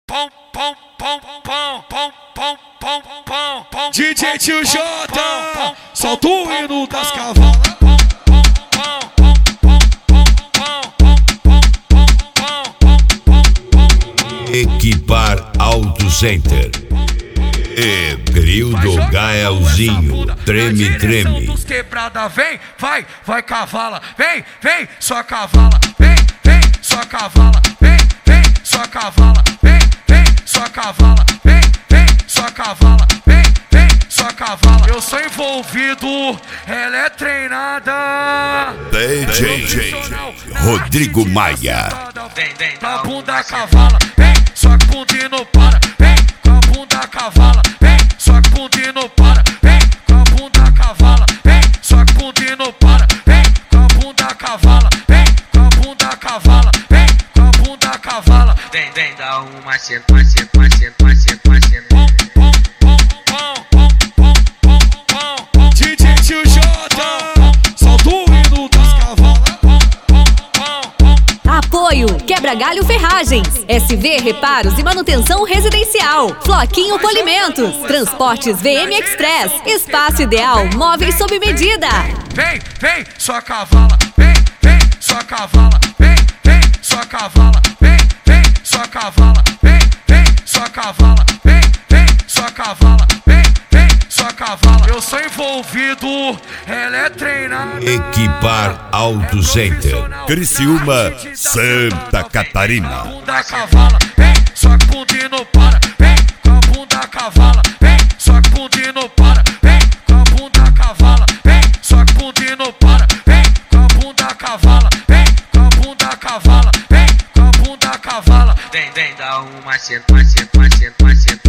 DJ Tio J, solta o hino das cavalas. Equipar Auto Center e grill do Gaelzinho, treme, treme. Quebrada, vem, vai cavala, vem, só cavala, vem, só cavala, vem, só cavala, vem, só cavala, vem, só cavala, vem, só cavala. Eu sou envolvido, ela é treinada. DJ Rodrigo Maia. Na bunda cavala, vem, só que bunda e não para, vem, com a bunda cavala, vem, só que bunda e não para, vem, com a bunda cavala, vem, só que bunda e não para, vem, com a bunda cavala, vem, com a bunda cavala, vem, com a bunda cavala. Vem, dá uma senta, senta, senta, senta, senta. DJ Tio J, solta o hino das cavalas. Apoio Quebra Galho Ferragens, SV Reparos e Manutenção Residencial, Floquinho Polimentos, Transportes VM Express, Espaço Ideal Móveis sob medida. Vem, só cavala, vem, só cavala, vem, só cavala, vem, só cavala, vem, só cavala, vem, só cavala, vem, só cavala. Eu sou envolvido, ela é treinada. Equipar Auto Center, Criciúma, Santa Catarina. Bunda cavala, vem, só que bunda e não para, vem, com a bunda cavala, vem, só que bunda e não para, vem, com a bunda cavala, vem, só que bunda e não para, vem, com a bunda cavala, vem, com a bunda cavala, vem, com a bunda cavala. Vem, dá uma senta, senta, senta, senta.